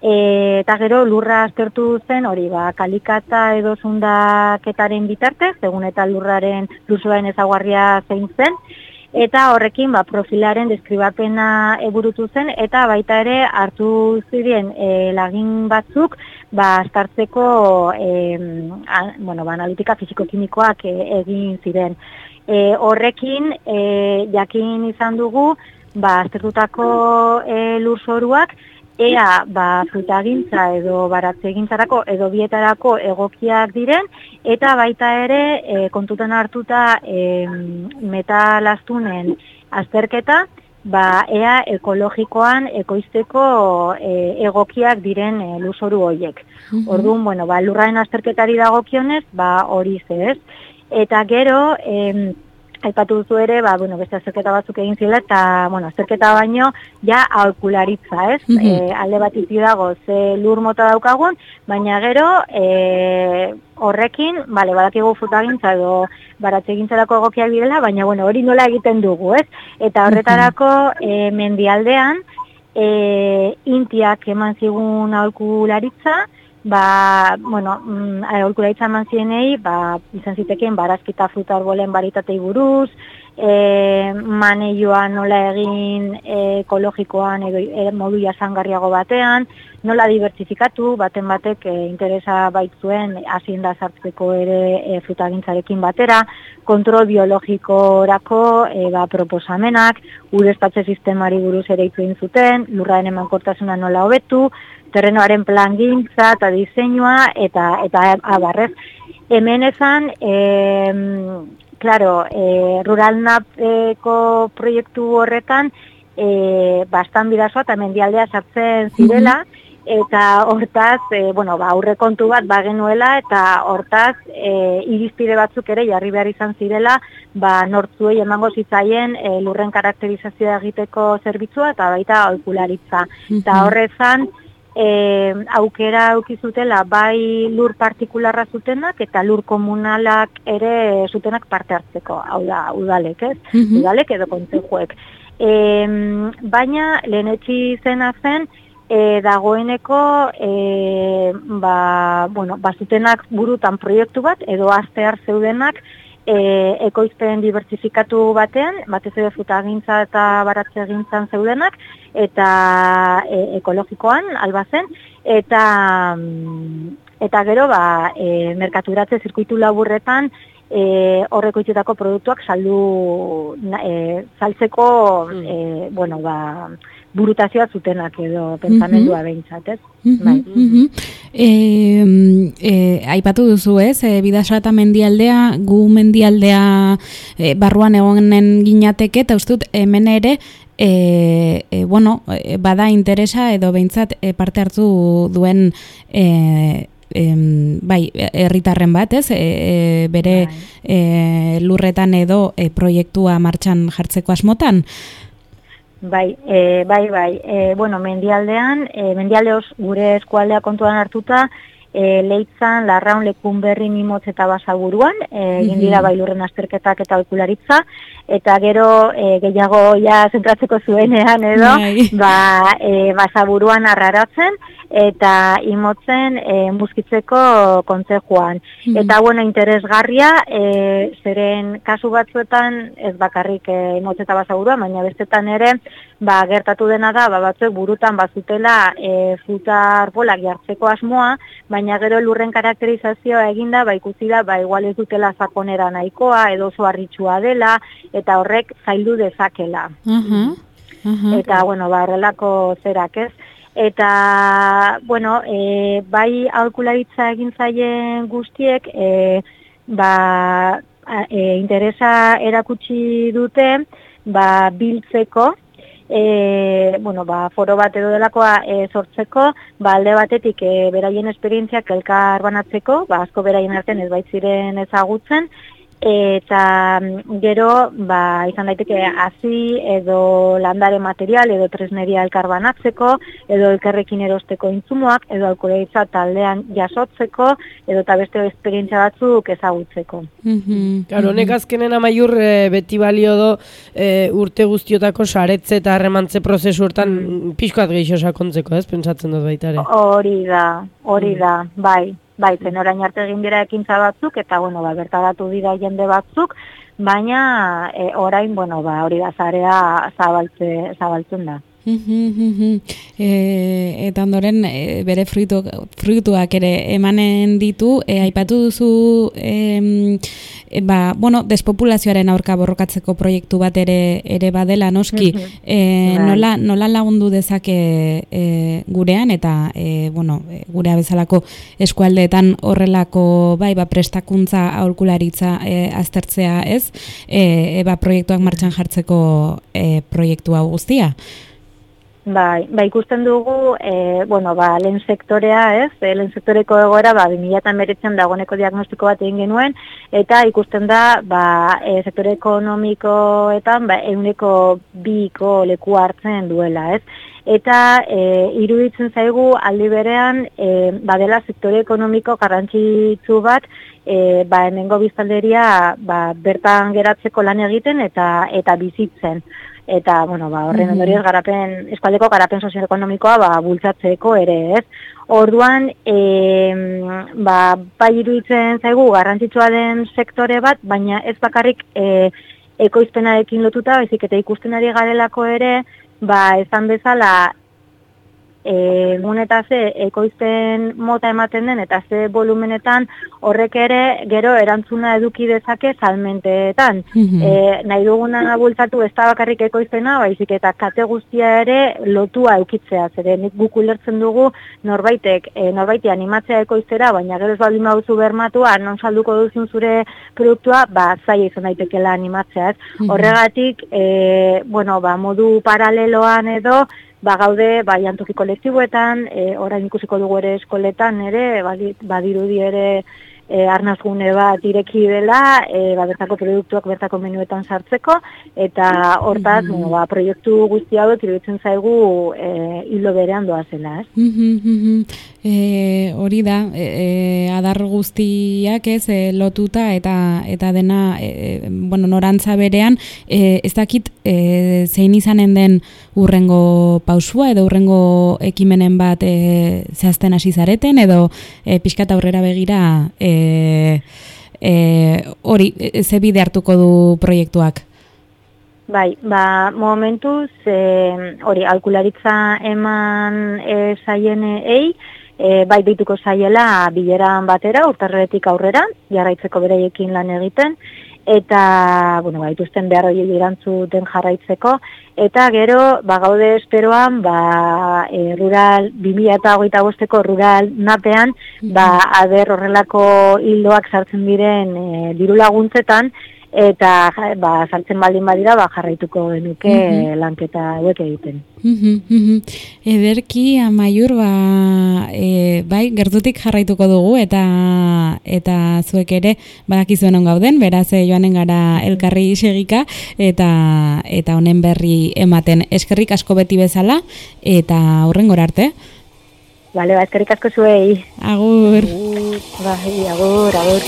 E, eta gero lurra aztertu zen hori ba, kalikata edo zundaketaren bitartez, egun eta lurraren lurzoaren ezaguarria zein zen, eta horrekin ba, profilaren deskribapena eburutu zen, eta baita ere hartu ziren e, lagin batzuk ba, aztartzeko e, a, bueno, ba, analitika fisiko-kimikoak e, egin ziren. E, horrekin e, jakin izan dugu ba, aztertutako e, lurzoruak ea ba, frutagintza edo baratzegintzarako edo bietarako egokiak diren, eta baita ere e, kontutan hartuta e, metalaztunen azterketa, ba, ea ekologikoan ekoizteko e, egokiak diren e, lurzoru horiek. Mm-hmm. Orduan, bueno, ba, lurraren azterketari dagokionez, ba, hori ze ez. Eta gero, e, aipatu duzu ere, ba, bueno, beste azterketa batzuk egin zila, eta, bueno, azterketa baino, ja, aholkularitza, ez? Mm-hmm. E, alde bat izi dago, ze lur mota daukagun, baina gero, e, horrekin, bale, badakigu frutagintza edo baratzegintzarako egokiak direla, baina, bueno, hori nola egiten dugu, ez? Eta horretarako, e, mendialdean, e, intiak eman zigun aholkularitza, ba, bueno, mm, aholkularitza eman zienei, ba, izan zitekeen barazkita fruta arbolen baritatei buruz, e, maneioa nola egin e, ekologikoan edo e, modu jasangarriago batean, nola diversifikatu, baten batek e, interesa baitzuen hazien da sartzeko ere e, frutagintzarekin batera, kontrol biologikorako e, ba, proposamenak, ureztatze sistemari buruz ere hitz egin zuten, lurraren emankortasuna nola hobetu, terrenoaren plangintza eta diseinua eta eta abarrez. Hemen ezan, e, claro, e, Ruralnapeko proiektu horretan e, bastan bidazoa eta mendialdea sartzen zirela, eta hortaz, e, bueno, ba, aurrekontu bat bagenuela, eta hortaz e, irizpide batzuk ere jarri behar izan zirela, ba, nortzuei emango zitzaien e, lurren karakterizazioa egiteko zerbitzua eta baita aholkularitza. Eta horrezan, E, aukera aukizutela bai lur partikularra zutenak eta lur komunalak ere zutenak parte hartzeko, hau da, udalek, ez? Mm-hmm. Udalek edo kontzejuek. E, baina, lehenetxi zena zen, e, dagoeneko, e, ba, bueno, ba, zutenak burutan proiektu bat, edo astear zeudenak, E, ekoizpen diversifikatu batean, batez ere frutagintza eta baratzegintzan zeudenak, eta e, ekologikoan, albazen, eta, eta gero, ba, e, merkaturatze zirkuitu laburretan, e, horreko itxetako produktuak saldu, e, saltzeko, e, bueno, ba, burutazioa zutenak edo pentsamendua behintzat, ez? Bai. E, e, aipatu duzu, ez? E, Bidasoa mendialdea, gu mendialdea e, barruan egonen ginateke, eta uste dut hemen ere E, e, bueno, e, bada interesa edo behintzat e, parte hartu duen e, e, bai, herritarren bat, ez? E, e, bere e, lurretan edo e, proiektua martxan jartzeko asmotan? Bai, e, bai, bai. E, bueno, mendialdean, e, mendialdeoz gure eskualdea kontuan hartuta, E, Leitzan, Larraun, Lekunberri, Mimotz eta Basaburuan, egin e, dira bai lurren azterketak eta aholkularitza, eta gero e, gehiago ja zentratzeko zuenean edo, ba, e, Basaburuan Arraratzen, eta Imotzen e, Muskitzeko kontzejuan. Mm. Eta, bueno, interesgarria, e, zeren kasu batzuetan, ez bakarrik e, Imotz eta Basaburuan, baina bestetan ere, ba, gertatu dena da, ba, batzuek burutan bazutela e, fruta arbolak jartzeko asmoa, baina gero lurren karakterizazioa eginda, ba, ikusi da, ba, igual ez dutela sakonera nahikoa, edo oso harritxua dela, eta horrek zaildu dezakela. Uh-huh. Uh-huh. Eta, bueno, ba, horrelako zerak ez. Eta, bueno, e, bai aholkularitza egin zaien guztiek, e, ba, e, interesa erakutsi dute, ba, biltzeko, E, bueno, ba, foro bat edo delakoa e, sortzeko, ba, alde batetik e, beraien esperientziak elkar banatzeko, ba, asko beraien artean ez baitziren ezagutzen, eta gero, ba, izan daiteke hazi edo landare material edo tresneria elkar banatzeko, edo elkarrekin erosteko intzumoak, edo aholkularitza taldean jasotzeko, edo eta beste esperientzia batzuk ezagutzeko. Mm-hmm. Claro, honek azkenen amaiur e, beti balio do e, urte guztiotako saretze eta harremantze prozesu hortan mm. pixkoat gehiago sakontzeko, ez? Pentsatzen dut baita ere. Hori da, hori da, bai. Bai, zen orain arte egin dira ekintza batzuk, eta, bueno, ba, bertaratu dira jende batzuk, baina e, orain, bueno, ba, hori da zarea zabaltze, zabaltzen da. e, eta ondoren e, bere fruitu, fruituak ere emanen ditu, e, aipatu duzu e, e, ba, bueno, despopulazioaren aurka borrokatzeko proiektu bat ere ere badela noski, e, nola, nola lagundu dezake e, gurean eta e, bueno, gurea bezalako eskualdeetan horrelako bai ba prestakuntza aholkularitza e, aztertzea, ez? E, e, ba, proiektuak martxan jartzeko e, proiektu hau guztia. Bai, ba, ikusten dugu, e, bueno, ba, lehen sektorea, ez? E, lehen sektoreko egoera, ba, bi mila hemeretzian dagoeneko diagnostiko bat egin genuen, eta ikusten da, ba, e, sektore ekonomikoetan, ba, ehuneko biko leku hartzen duela, ez? Eta e, iruditzen zaigu aldi berean, e, badela sektore ekonomiko garrantzitsu bat, e, ba, hemengo biztanleria, ba, bertan geratzeko lan egiten eta eta bizitzen. Eta, bueno, ba, horren ondorioz garapen, eskualdeko garapen sozioekonomikoa ba, bultzatzeko ere, ez? Orduan, e, ba, bai iruditzen zaigu garrantzitsua den sektore bat, baina ez bakarrik e, ekoizpenarekin lotuta, baizik eta ikusten ari garelako ere, ba, esan bezala, e, eta ze ekoizpen mota ematen den eta ze volumenetan horrek ere gero erantzuna eduki dezake salmenteetan. Mm-hmm. E, nahi duguna bultzatu ez da bakarrik ekoizpena, baizik eta kate guztia ere lotua eukitzea, zeren guk ulertzen dugu norbaitek, e, norbaiti animatzea ekoiztera, baina gero ez baldin baduzu bermatua, non salduko duzun zure produktua, ba, zaila izan daitekela animatzea, ez? Mm-hmm. Horregatik, e, bueno, ba, modu paraleloan edo, ba, gaude, ba, jantoki kolektiboetan, e, orain ikusiko dugu ere eskoletan ere, badirudi ere e, arnazgune bat ireki dela, e, ba, bertako produktuak bertako menuetan sartzeko, eta hortaz, mm-hmm. bueno, ba, proiektu guzti hauek iruditzen zaigu e, hilo berean doazela, ez? Mm-hmm. E, hori da, e, e, adar guztiak ez e, lotuta eta eta dena e, bueno, norantza berean, e, ez dakit e, zein izanen den urrengo pausua edo urrengo ekimenen bat e, zehazten hasi zareten edo e, pixkat aurrera begira e, e, hori e, ze bide hartuko du proiektuak? Bai, ba, momentuz e, hori aholkularitza eman e, zaienei, E, bai deituko zaiela bileran batera, urtarretik aurrera, jarraitzeko beraiekin lan egiten, eta, bueno, ba, ituzten behar hori erantzuten jarraitzeko, eta gero, ba, gaude esperoan, ba, e, rural, bi mila hogeita bosteko rural napean, ba, aber horrelako hildoak sartzen diren e, diru laguntzetan, eta ba, saltzen baldin badira ba, jarraituko genuke mm-hmm. lanketa hauek egiten. Mm-hmm. Ederki, Amaiur, ba, e, bai, gertutik jarraituko dugu, eta eta zuek ere badakizuen on gauden, beraz joanen gara elkarri segika, eta eta honen berri ematen. Eskerrik asko beti bezala, eta hurrengora arte. Bale, ba, eskerrik asko zuei. Agur. Agur, bai, agur, agur.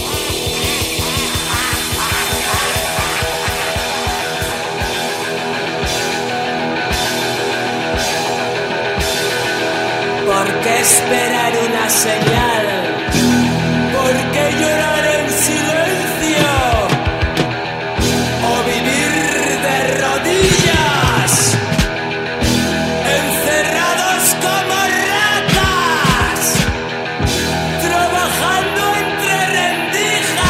¿Por qué esperar una señal? ¿Por qué llorar en silencio? ¿O vivir de rodillas? Encerrados como ratas, trabajando entre rendijas.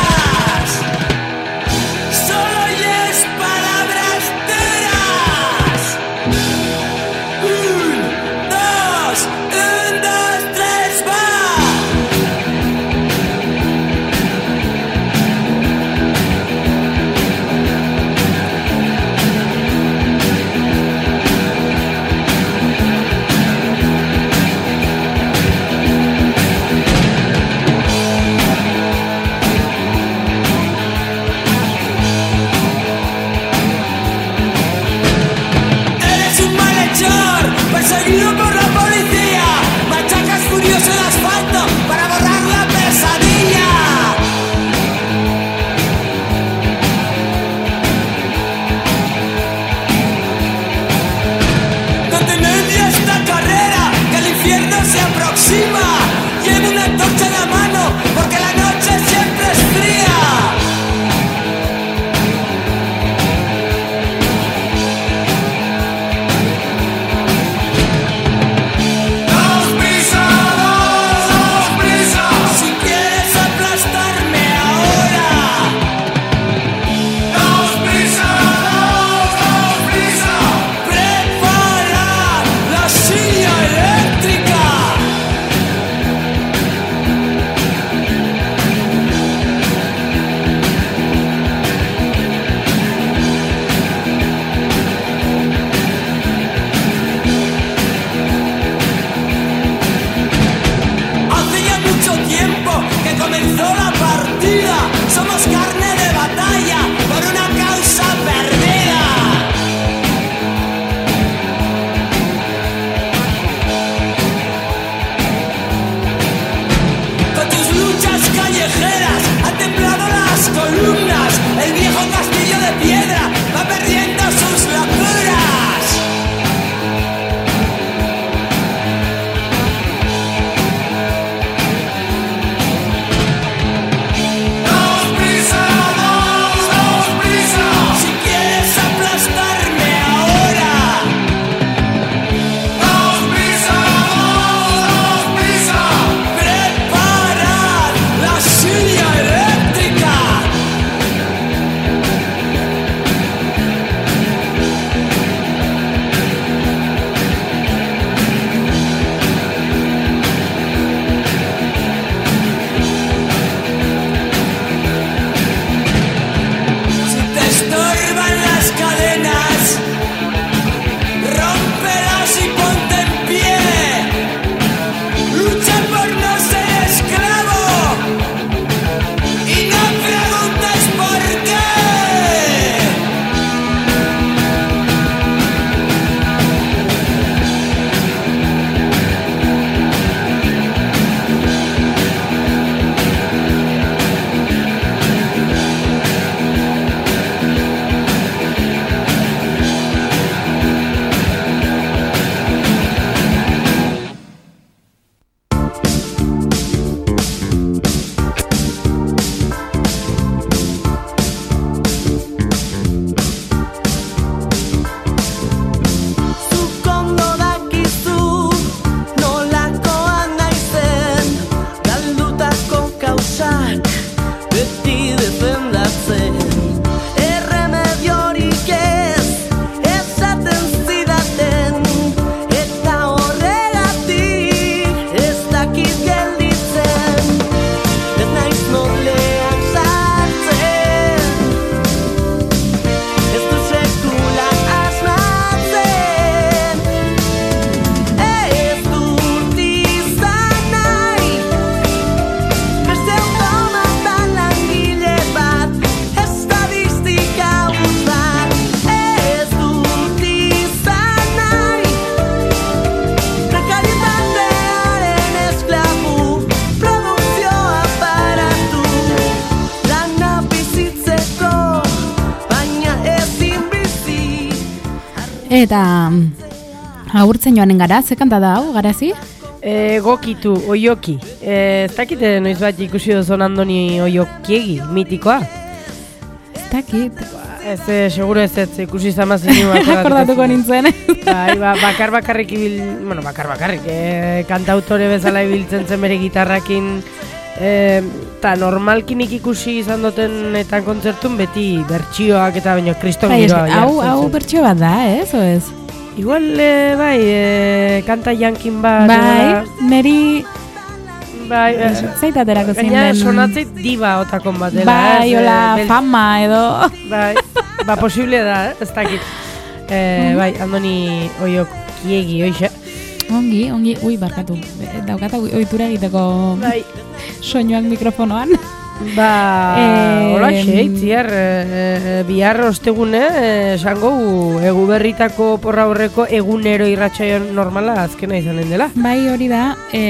Eta agurtzen joanen gara, ze kanta da hau, garazi? E, gokitu, oioki. E, ez dakite noiz bat ikusi duzon Andoni Oiokiegi, mitikoa? Ez dakit. Ez, e, seguro ez ez, ikusi zamazin nio. Akordatuko nintzen. Bai, ba, bakar bakarrik ibil, bueno, bakar bakarrik, e, kantautore bezala ibiltzen zen bere gitarrakin, eta e, normalkinik ikusi izan dutenetan kontzertun beti bertsioak eta baino kriston bai, giroa. Hau, hau bertsio bat da, ez, o ez? Igual, e, bai, e, kanta jankin bat. Bai, neri... Bai, e, zeitaterako zein den... Gaina sonatzeit diba otakon bat dela. Bai, ez, hola, bel... fama edo... Bai, ba, posible da, eh? Ez dakit. E, bai, Andoni Oiokiegi, oixe. Ongi, ongi, ui, barkatu. Daukata ohitura egiteko bai. Soinuak mikrofonoan. Ba, e... hola xeit, ziar, e, bihar ostegune, esango, egu berritako porra horreko egunero irratsaio normala azkena izanen dela. Bai, hori da. E,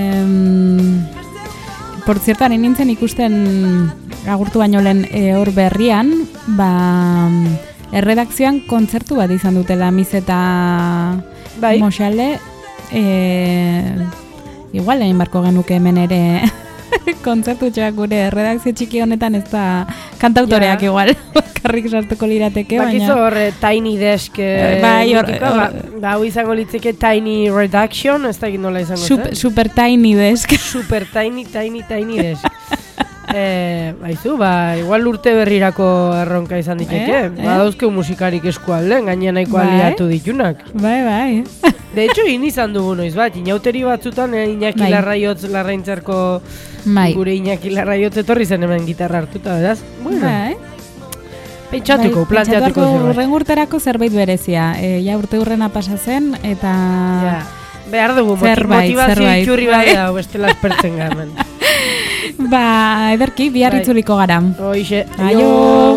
por cierto, hain nintzen ikusten agurtu baino lehen e, hor berrian, ba, erredakzioan kontzertu bat izan dutela Miz eta bai. Moxale. E, igual egin barko genuke hemen ere... kontzertu txak gure redakzio txiki honetan ez da kantautoreak ja. Igual karrik sartuko lirateke, baina... Bakizu hor, Tiny Desk eh, bai, or, mitiko, ba, ba, hau izango litzeke Tiny Redaction, ez da egin nola izango Sup, zen? Super Tiny Desk. Super Tiny, Tiny, Tiny Desk. eh, baizu, ba, igual urte berrirako erronka izan diteke. Eh? Ba, dauzkeu musikarik eskualden, gainean nahiko bai? Aliatu ditunak. Bai, bai. De hecho, in izan dugu noiz bat, inauteri batzutan, eh, Iñaki bai. Larraiotz larraintzarko bai. Gure Iñaki Larraiotz etorri zen hemen gitarra hartuta, beraz? Bueno, bai. Pentsatuko, bai, planteatuko zerbait. Urren urterako zerbait berezia, e, ja urte urrena pasa zen, eta... Ja. Behar dugu, zerbait, motivazio zerbait. Ikurri bai da, bestela espertzen gamen. Ba, ederki, bihar bai. Itzuliko gara. Hoixe, aio!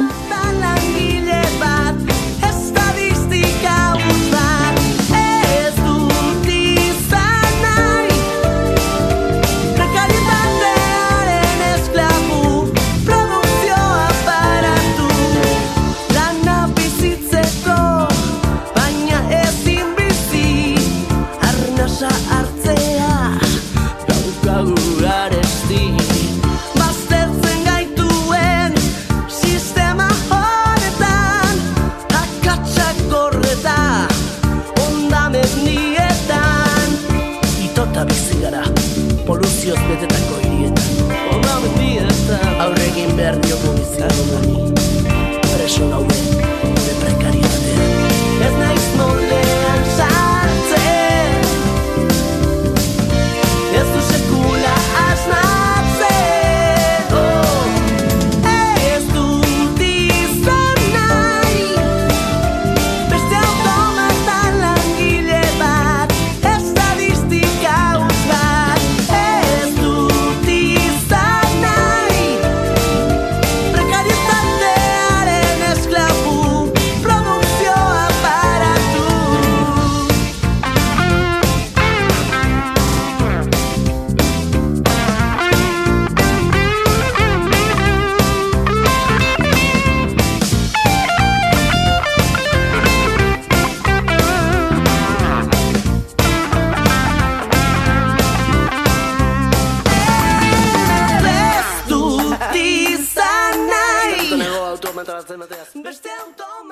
Poluzioz betetako hirietan Oma bendietan Aurregin behar diogu bizitani Preso gaude, gure prekaritatean Ez naiz moldean sartzen Ez du sekula asmatzen oh. Ez dut izan nahi Beste automatan langile bat Estadistika Beste auto